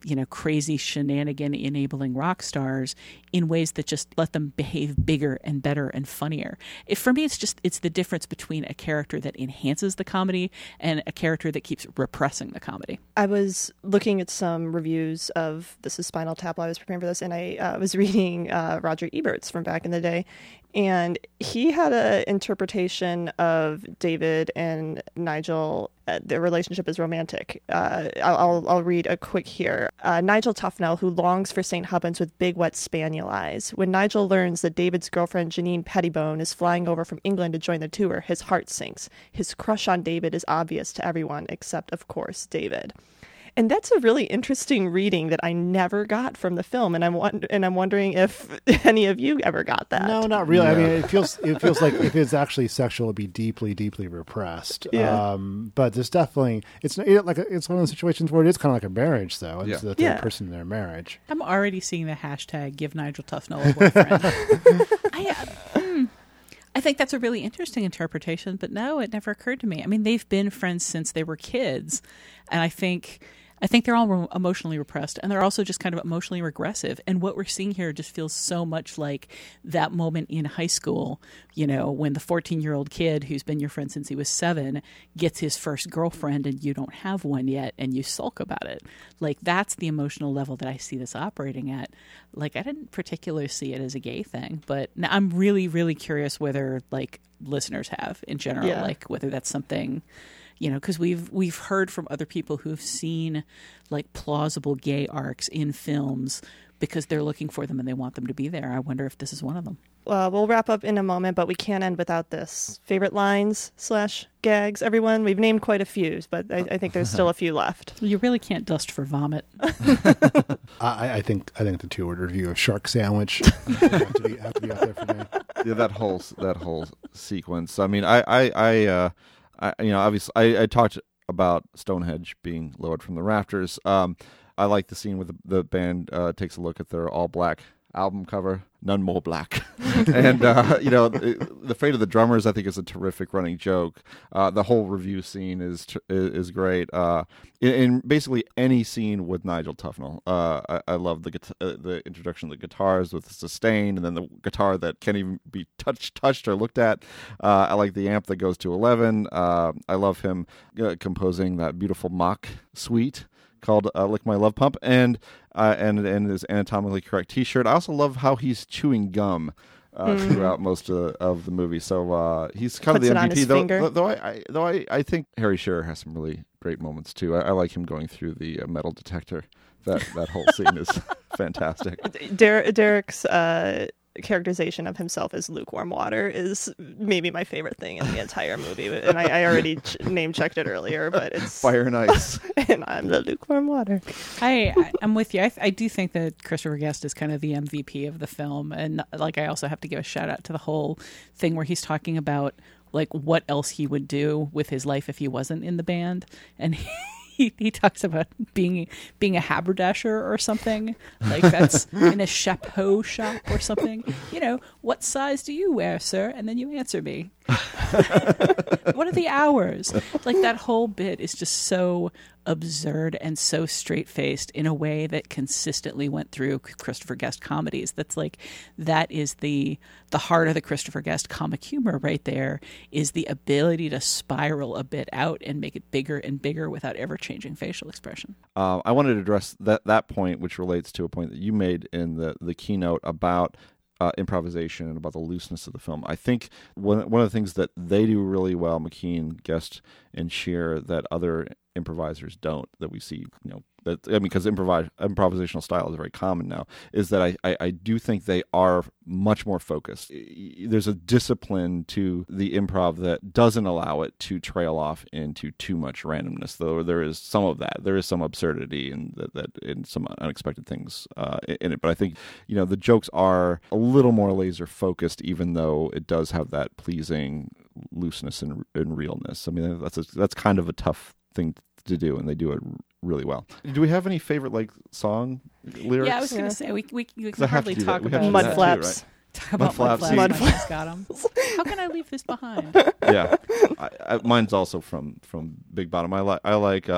you know, crazy shenanigan enabling rock stars in ways that just let them behave bigger and better and funnier. It, for me, it's just, it's the difference between a character that enhances the comedy and a character that keeps repressing the comedy. I was looking at some reviews of This is Spinal Tap while I was preparing for this, and I uh, was reading uh, Roger Ebert's from back in the day, and he had an interpretation of David and Nigel. Uh, their relationship is romantic. Uh, I'll, I'll, I'll read a quick here. Uh, Nigel Tufnell, who longs for Saint Hubbins with big, wet spaniel eyes. When Nigel learns that David's girlfriend, Janine Pettibone, is flying over from England to join the tour, his heart sinks. His crush on David is obvious to everyone, except, of course, David. And that's a really interesting reading that I never got from the film, and I'm wond- and I'm wondering if any of you ever got that. No, not really. Yeah. I mean, it feels it feels like if it's actually sexual, it'd be deeply, deeply repressed. Yeah. Um, but there's definitely it's it, like a, it's one of those situations where it is kind of like a marriage, though. It's yeah. the third yeah. person in their marriage. I'm already seeing the hashtag "Give Nigel Tufnell a boyfriend." I, uh, mm, I think that's a really interesting interpretation, but no, it never occurred to me. I mean, they've been friends since they were kids, and I think. I think they're all re- emotionally repressed, and they're also just kind of emotionally regressive. And what we're seeing here just feels so much like that moment in high school, you know, when the fourteen-year-old kid who's been your friend since he was seven gets his first girlfriend and you don't have one yet and you sulk about it. Like, that's the emotional level that I see this operating at. Like, I didn't particularly see it as a gay thing, but now I'm really, really curious whether, like, listeners have in general, yeah. like, whether that's something... You know, because we've we've heard from other people who've seen like plausible gay arcs in films because they're looking for them and they want them to be there. I wonder if this is one of them. Uh, we'll wrap up in a moment, but we can't end without this. Favorite lines slash gags, everyone? We've named quite a few, but I, I think there's still a few left. You really can't dust for vomit. I, I think I think the two-word review of Shark Sandwich have to be have to be out there for me. Yeah, that whole that whole sequence. I mean, I I. I uh... I, you know, obviously, I, I talked about Stonehenge being lowered from the rafters. Um, I like the scene where the, the band uh, takes a look at their all-black album cover, None More Black. and, uh, you know, the, the fate of the drummers, I think, is a terrific running joke. Uh, the whole review scene is is, is great. Uh, in, in basically any scene with Nigel Tufnell, uh, I, I love the uh, the introduction of the guitars with the sustain, and then the guitar that can't even be touched, touched or looked at. Uh, I like the amp that goes to eleven. Uh, I love him uh, composing that beautiful mock suite called uh, Lick My Love Pump, and uh, and and his anatomically correct t-shirt. I also love how he's chewing gum uh, mm. throughout most of, of the movie. So uh, he's kind Puts of the it M V P. on his Though, finger. though I, I though I, I think Harry Shearer has some really great moments too. I, I like him going through the uh, metal detector. That that whole scene is fantastic. Der- Derek's uh, characterization of himself as lukewarm water is maybe my favorite thing in the entire movie, and I, I already ch- name checked it earlier, but it's fire and ice, and I'm the lukewarm water. I, I I'm with you. I, I do think that Christopher Guest is kind of the M V P of the film, and like I also have to give a shout out to the whole thing where he's talking about like what else he would do with his life if he wasn't in the band, and. He, He, he talks about being being a haberdasher or something, like that's in a chapeau shop or something. You know, what size do you wear, sir? And then you answer me. What are the hours? Like that whole bit is just so absurd and so straight-faced in a way that consistently went through Christopher Guest comedies. That's like, that is the the heart of the Christopher Guest comic humor right there, is the ability to spiral a bit out and make it bigger and bigger without ever changing facial expression. Uh, I wanted to address that, that point, which relates to a point that you made in the, the keynote about Uh, improvisation and about the looseness of the film. I think one one of the things that they do really well, McKean, Guest, and Shearer, that other improvisers don't, that we see, you know, that I mean, because improv improvisational style is very common now, is that I, I, I do think they are much more focused. There's a discipline to the improv that doesn't allow it to trail off into too much randomness, though there is some of that. There is some absurdity and that, that and some unexpected things uh, in it. But I think, you know, the jokes are a little more laser focused, even though it does have that pleasing looseness and, and realness. I mean, that's a, that's kind of a tough thing to do, and they do it really well. Do we have any favorite like song lyrics? Yeah, I was going to Yeah. say we we, we can I have hardly to do talk that. We have about to do Mud that too, Flaps. right? Talk about Mud Mud Flaps. Flaps. Mud Flaps. Got 'em. How can I leave this behind? Yeah, I, I, mine's also from from Big Bottom. I like I like uh,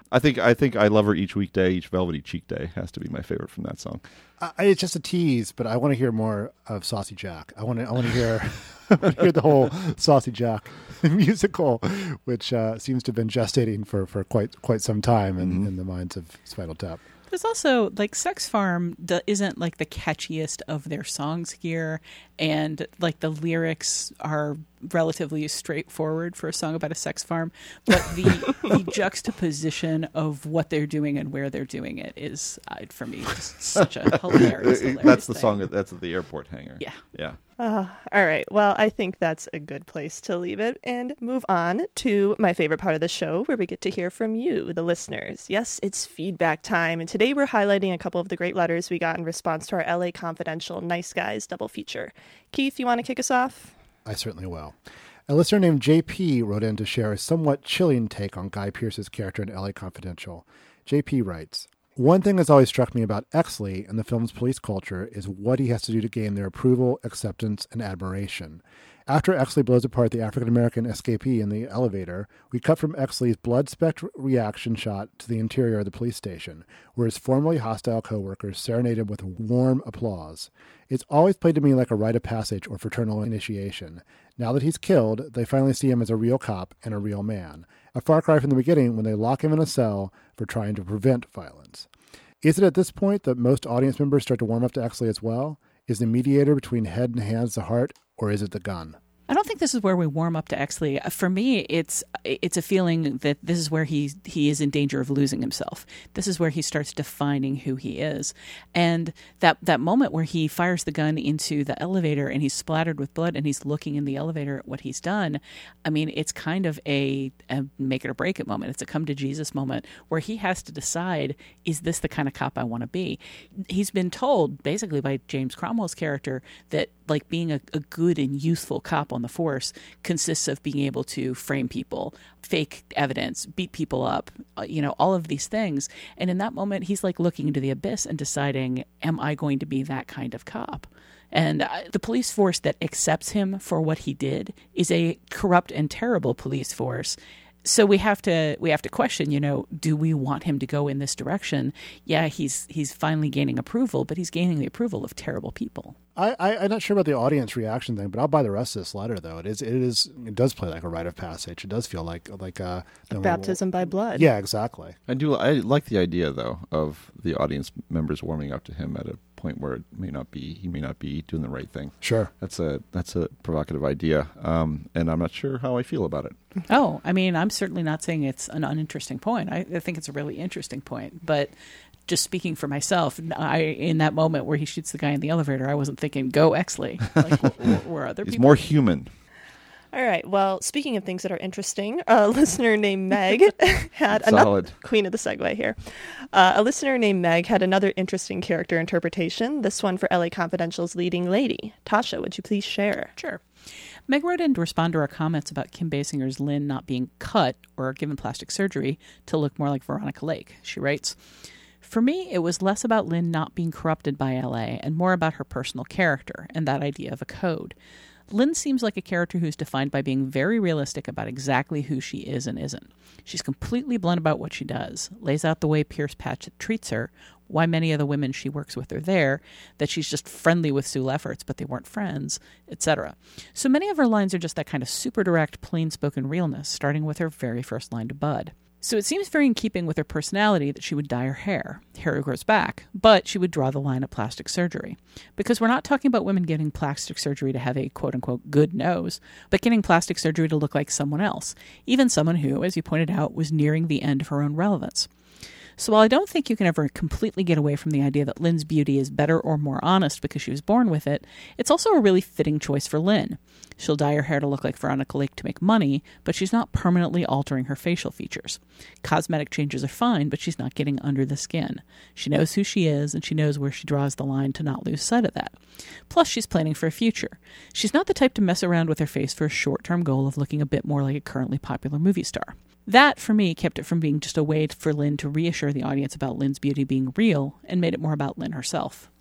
I think I think I Love Her Each Weekday, Each Velvety Cheek Day has to be my favorite from that song. Uh, it's just a tease, but I want to hear more of Saucy Jack. I want to I want to hear, I want to hear the whole Saucy Jack musical, which uh, seems to have been gestating for, for quite quite some time in, mm-hmm. in the minds of Spinal Tap. There's also, like, Sex Farm d- isn't, like, the catchiest of their songs here, and, like, the lyrics are relatively straightforward for a song about a sex farm, but the, the juxtaposition of what they're doing and where they're doing it is, uh, for me, just such a hilarious, hilarious That's the thing. song, that's at the airport hangar. Yeah. Yeah. Uh, all right. Well, I think that's a good place to leave it and move on to my favorite part of the show, where we get to hear from you, the listeners. Yes, it's feedback time. And today we're highlighting a couple of the great letters we got in response to our L A Confidential Nice Guys double feature. Keith, you want to kick us off? I certainly will. A listener named J P wrote in to share a somewhat chilling take on Guy Pearce's character in L A Confidential. J P writes, "One thing has always struck me about Exley and the film's police culture is what he has to do to gain their approval, acceptance, and admiration. After Exley blows apart the African-American escapee in the elevator, we cut from Exley's blood-specked reaction shot to the interior of the police station, where his formerly hostile co-workers serenade him with warm applause. It's always played to me like a rite of passage or fraternal initiation. Now that he's killed, they finally see him as a real cop and a real man. A far cry from the beginning when they lock him in a cell for trying to prevent violence. Is it at this point that most audience members start to warm up to Exley as well? Is the mediator between head and hands the heart, or is it the gun?" I don't think this is where we warm up to Exley. For me, it's it's a feeling that this is where he he is in danger of losing himself. This is where he starts defining who he is. And that, that moment where he fires the gun into the elevator and he's splattered with blood and he's looking in the elevator at what he's done, I mean, it's kind of a, a make it or break it moment. It's a come to Jesus moment where he has to decide, is this the kind of cop I want to be? He's been told, basically by James Cromwell's character, that like being a, a good and useful cop on the force consists of being able to frame people, fake evidence, beat people up, you know, all of these things. And in that moment, he's like looking into the abyss and deciding, am I going to be that kind of cop? And uh, the police force that accepts him for what he did is a corrupt and terrible police force. So we have to we have to question, you know, do we want him to go in this direction? Yeah, he's he's finally gaining approval, but he's gaining the approval of terrible people. I, I I'm not sure about the audience reaction thing, but I'll buy the rest of this letter though. It is it is it does play like a rite of passage. It does feel like like a, a baptism by blood. Yeah, exactly. I do. I like the idea though of the audience members warming up to him at a point where it may not be he may not be doing the right thing. Sure, that's a that's a provocative idea, um, and I'm not sure how I feel about it. Oh, I mean, I'm certainly not saying it's an uninteresting point. I, I think it's a really interesting point, but just speaking for myself, I in that moment where he shoots the guy in the elevator, I wasn't thinking, go Exley. Like, were, were other He's people? more human. All right. Well, speaking of things that are interesting, a listener named Meg had Solid. another queen of the segue here. Uh, a listener named Meg had another interesting character interpretation. This one for L A Confidential's leading lady. Tasha, would you please share? Sure. Meg wrote in to respond to our comments about Kim Basinger's Lynn not being cut or given plastic surgery to look more like Veronica Lake. She writes, "For me, it was less about Lynn not being corrupted by L A and more about her personal character and that idea of a code. Lynn seems like a character who's defined by being very realistic about exactly who she is and isn't. She's completely blunt about what she does, lays out the way Pierce Patchett treats her, why many of the women she works with are there, that she's just friendly with Sue Lefferts, but they weren't friends, et cetera. So many of her lines are just that kind of super direct, plain-spoken realness, starting with her very first line to Bud. So it seems very in keeping with her personality that she would dye her hair. Hair grows back, but she would draw the line at plastic surgery. Because we're not talking about women getting plastic surgery to have a quote-unquote good nose, but getting plastic surgery to look like someone else, even someone who, as you pointed out, was nearing the end of her own relevance. So while I don't think you can ever completely get away from the idea that Lynn's beauty is better or more honest because she was born with it, it's also a really fitting choice for Lynn. She'll dye her hair to look like Veronica Lake to make money, but she's not permanently altering her facial features. Cosmetic changes are fine, but she's not getting under the skin. She knows who she is, and she knows where she draws the line to not lose sight of that. Plus, she's planning for a future. She's not the type to mess around with her face for a short-term goal of looking a bit more like a currently popular movie star. That, for me, kept it from being just a way for Lynn to reassure the audience about Lynn's beauty being real and made it more about Lynn herself.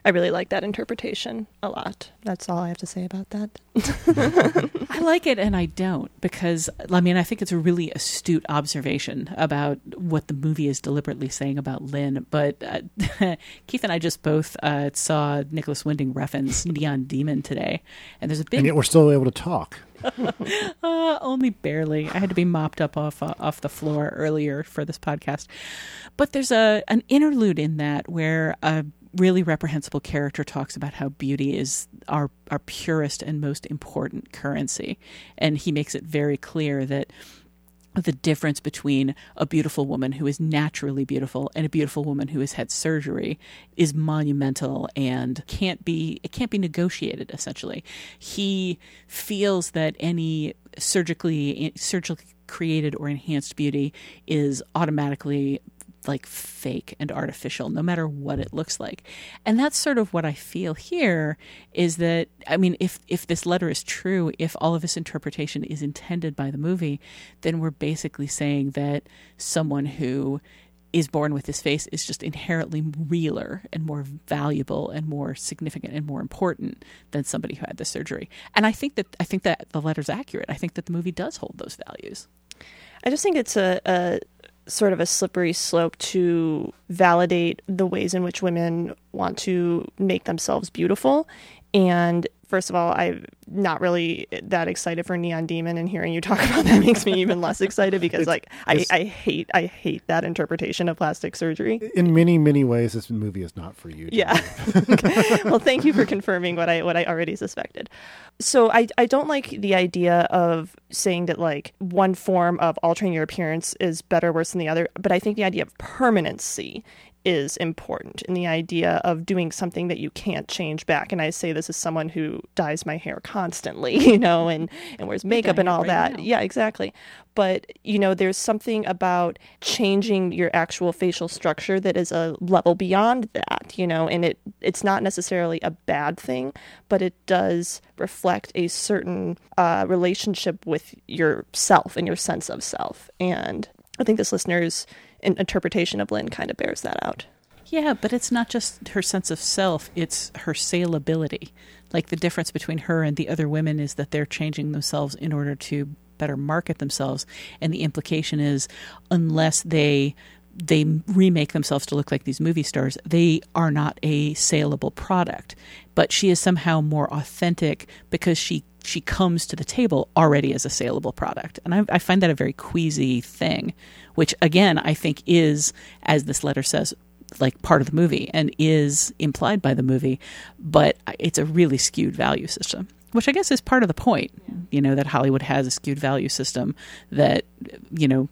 I really like that interpretation a lot. That's all I have to say about that. I like it and I don't, because, I mean, I think it's a really astute observation about what the movie is deliberately saying about Lynn. But uh, Keith and I just both uh, saw Nicholas Winding Refn's Neon Demon today. And there's a big... And yet we're still able to talk. uh, only barely. I had to be mopped up off uh, off the floor earlier for this podcast. But there's a an interlude in that where a really reprehensible character talks about how beauty is our our purest and most important currency, and he makes it very clear that the difference between a beautiful woman who is naturally beautiful and a beautiful woman who has had surgery is monumental and can't be it can't be negotiated. Essentially, he feels that any surgically surgically created or enhanced beauty is automatically like fake and artificial, no matter what it looks like. And that's sort of what I feel here is that, I mean, if if this letter is true, if all of this interpretation is intended by the movie, then we're basically saying that someone who is born with this face is just inherently realer and more valuable and more significant and more important than somebody who had the surgery. And I think that I think that the letter's accurate. I think that the movie does hold those values. I just think it's a, a sort of a slippery slope to validate the ways in which women want to make themselves beautiful. And first of all, I'm not really that excited for Neon Demon, and hearing you talk about that makes me even less excited because it's, like I, I hate I hate that interpretation of plastic surgery. In many, many ways, this movie is not for you. Yeah. Well, thank you for confirming what I what I already suspected. So I I don't like the idea of saying that like one form of altering your appearance is better or worse than the other, but I think the idea of permanency is important in the idea of doing something that you can't change back. And I say this as someone who dyes my hair constantly, you know, and, and wears makeup and all right that. Now. Yeah, exactly. But, you know, there's something about changing your actual facial structure that is a level beyond that, you know, and it it's not necessarily a bad thing, but it does reflect a certain uh, relationship with yourself and your sense of self. And I think this listener's interpretation of Lynn kind of bears that out. Yeah, but it's not just her sense of self, it's her saleability. Like the difference between her and the other women is that they're changing themselves in order to better market themselves. And the implication is unless they they remake themselves to look like these movie stars, they are not a saleable product. But she is somehow more authentic because she she comes to the table already as a saleable product. And I, I find that a very queasy thing, which, again, I think is, as this letter says, like part of the movie and is implied by the movie. But it's a really skewed value system, which I guess is part of the point, you know, that Hollywood has a skewed value system that, you know,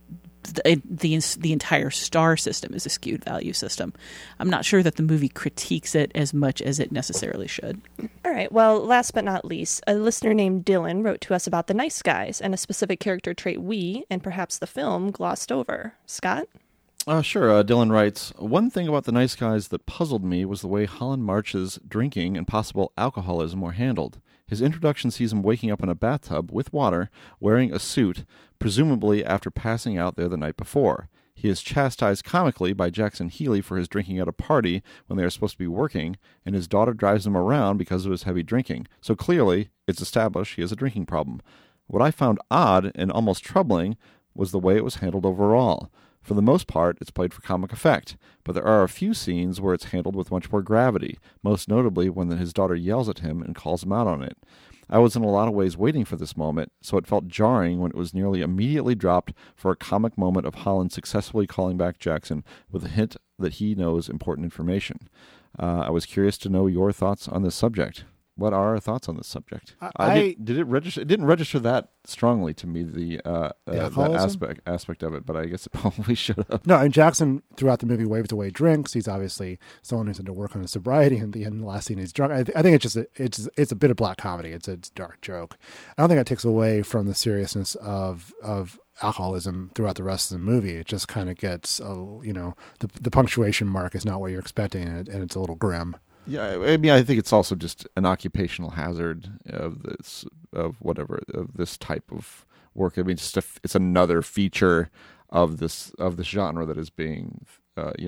The, the the entire star system is a skewed value system. I'm not sure that the movie critiques it as much as it necessarily should. All right. Well, last but not least, a listener named Dylan wrote to us about The Nice Guys and a specific character trait we, and perhaps the film, glossed over. Scott? Uh, sure. Uh, Dylan writes, one thing about The Nice Guys that puzzled me was the way Holland March's drinking and possible alcoholism were handled. His introduction sees him waking up in a bathtub with water, wearing a suit, presumably after passing out there the night before. He is chastised comically by Jackson Healy for his drinking at a party when they are supposed to be working, and his daughter drives him around because of his heavy drinking. So clearly, it's established he has a drinking problem. What I found odd and almost troubling was the way it was handled overall. For the most part, it's played for comic effect, but there are a few scenes where it's handled with much more gravity, most notably when his daughter yells at him and calls him out on it. I was in a lot of ways waiting for this moment, so it felt jarring when it was nearly immediately dropped for a comic moment of Holland successfully calling back Jackson with a hint that he knows important information. Uh, I was curious to know your thoughts on this subject. What are our thoughts on this subject? I, I did, did it register? It didn't register that strongly to me, the, uh, the uh, that aspect aspect of it, but I guess it probably should have. No, and Jackson throughout the movie waves away drinks. He's obviously someone who's into work on his sobriety, and the end, the last scene he's drunk. I, th- I think it's just a, it's it's a bit of black comedy. It's a, it's a dark joke. I don't think that takes away from the seriousness of of alcoholism throughout the rest of the movie. It just kind of gets, a, you know, the the punctuation mark is not what you're expecting, and, it, and it's a little grim. Yeah, I mean, I think it's also just an occupational hazard of this, of whatever, of this type of work. I mean, just a, it's another feature of this of this genre that is being, uh, you know,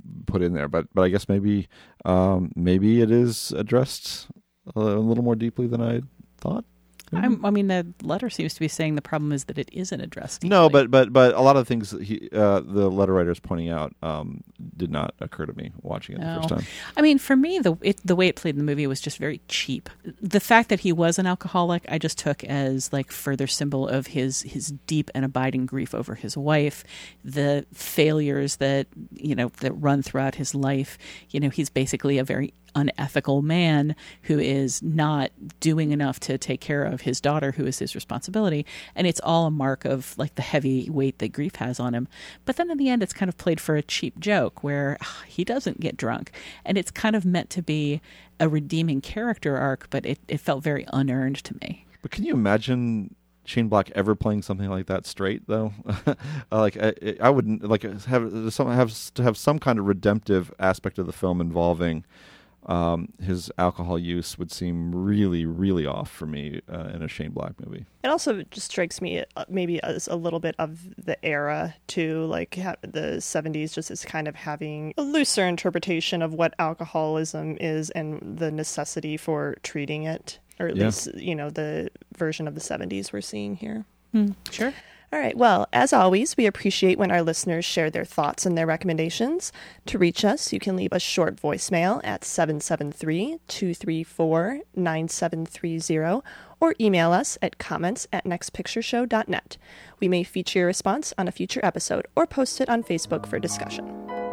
put in there. But but I guess maybe um, maybe it is addressed a little more deeply than I thought. I'm, I mean, the letter seems to be saying the problem is that it isn't addressed. No, but but but a lot of the things that he, uh, the letter writer is pointing out um, did not occur to me watching it No. the first time. I mean, for me, the it, the way it played in the movie was just very cheap. The fact that he was an alcoholic, I just took as like further symbol of his his deep and abiding grief over his wife, the failures that you know that run throughout his life. You know, he's basically a very unethical man who is not doing enough to take care of his daughter, who is his responsibility, and it's all a mark of like the heavy weight that grief has on him. But then in the end, it's kind of played for a cheap joke where ugh, he doesn't get drunk, and it's kind of meant to be a redeeming character arc, but it, it felt very unearned to me. But can you imagine Shane Black ever playing something like that straight though? like I, I wouldn't like have some have to have some kind of redemptive aspect of the film involving Um, his alcohol use would seem really, really off for me uh, in a Shane Black movie. It also just strikes me uh, maybe as a little bit of the era too, like ha- the seventies just as kind of having a looser interpretation of what alcoholism is and the necessity for treating it, or at Yeah. least, you know, the version of the seventies we're seeing here. Hmm, sure. All right. Well, as always, we appreciate when our listeners share their thoughts and their recommendations. To reach us, you can leave a short voicemail at seven seven three, two three four, nine seven three zero or email us at comments at next picture show dot net. We may feature your response on a future episode or post it on Facebook for discussion.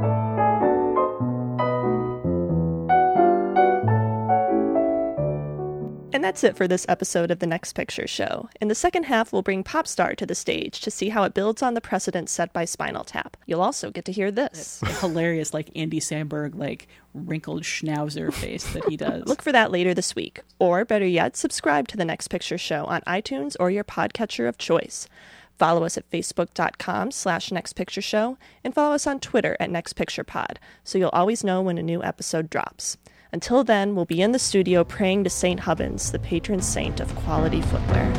And that's it for this episode of The Next Picture Show. In the second half, we'll bring Popstar to the stage to see how it builds on the precedent set by Spinal Tap. You'll also get to hear this. It's hilarious, like Andy Samberg, like wrinkled schnauzer face that he does. Look for that later this week. Or better yet, subscribe to The Next Picture Show on iTunes or your podcatcher of choice. Follow us at facebook.com slash Next Picture Show and follow us on Twitter at Next Picture Pod, so you'll always know when a new episode drops. Until then, we'll be in the studio praying to Saint Hubbins, the patron saint of quality footwear.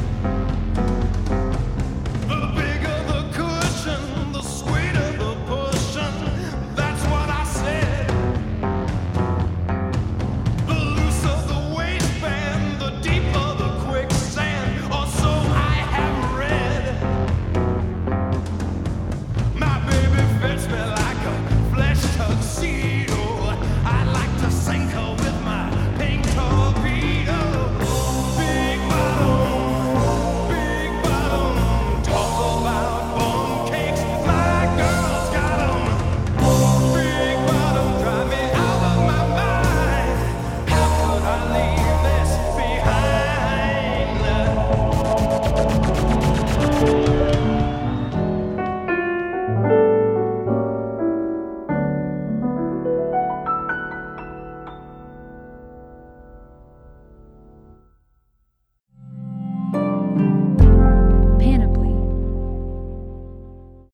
I leave